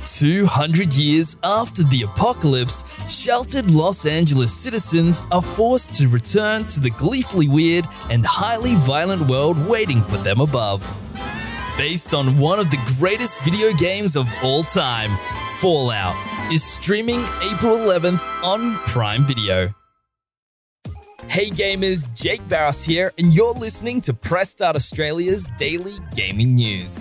200 years after the apocalypse, sheltered Los Angeles citizens are forced to return to the gleefully weird and highly violent world waiting for them above. Based on one of the greatest video games of all time, Fallout is streaming April 11th on Prime Video. Hey gamers, Jake Barros here, and you're listening to Press Start Australia's daily gaming news.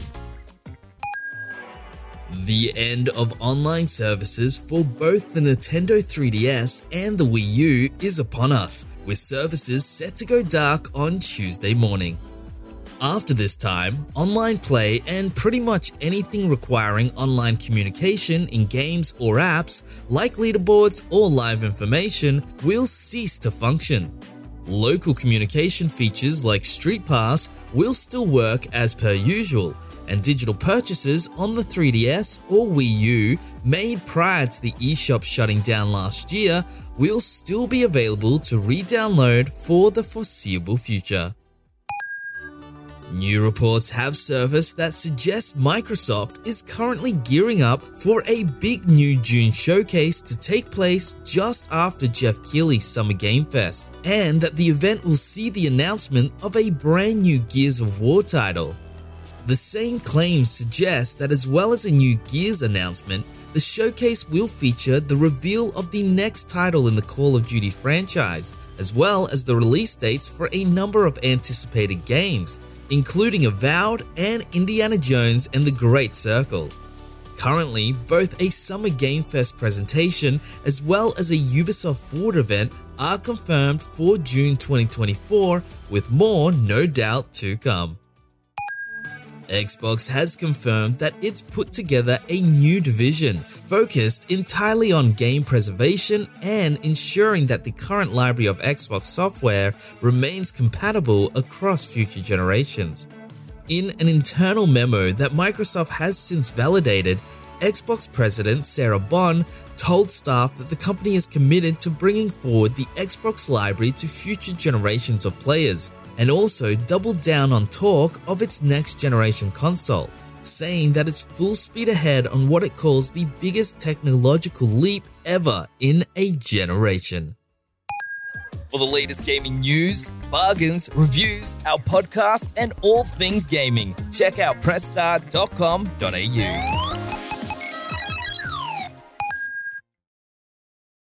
The end of online services for both the Nintendo 3DS and the Wii U is upon us, with services set to go dark on Tuesday morning. After this time, online play and pretty much anything requiring online communication in games or apps, like leaderboards or live information, will cease to function. Local communication features like Street Pass will still work as per usual, and digital purchases on the 3DS or Wii U made prior to the eShop shutting down last year will still be available to re-download for the foreseeable future. New reports have surfaced that suggest Microsoft is currently gearing up for a big new June showcase to take place just after Jeff Keighley's Summer Game Fest, and that the event will see the announcement of a brand new Gears of War title. The same claims suggest that as well as a new Gears announcement, the showcase will feature the reveal of the next title in the Call of Duty franchise, as well as the release dates for a number of anticipated games, including Avowed and Indiana Jones and the Great Circle. Currently, both a Summer Game Fest presentation as well as a Ubisoft Forward event are confirmed for June 2024, with more no doubt to come. Xbox has confirmed that it's put together a new division focused entirely on game preservation and ensuring that the current library of Xbox software remains compatible across future generations. In an internal memo that Microsoft has since validated, Xbox President Sarah Bond told staff that the company is committed to bringing forward the Xbox library to future generations of players, and also doubled down on talk of its next generation console, saying that it's full speed ahead on what it calls the biggest technological leap ever in a generation. For the latest gaming news, bargains, reviews, our podcast, and all things gaming, check out pressstart.com.au.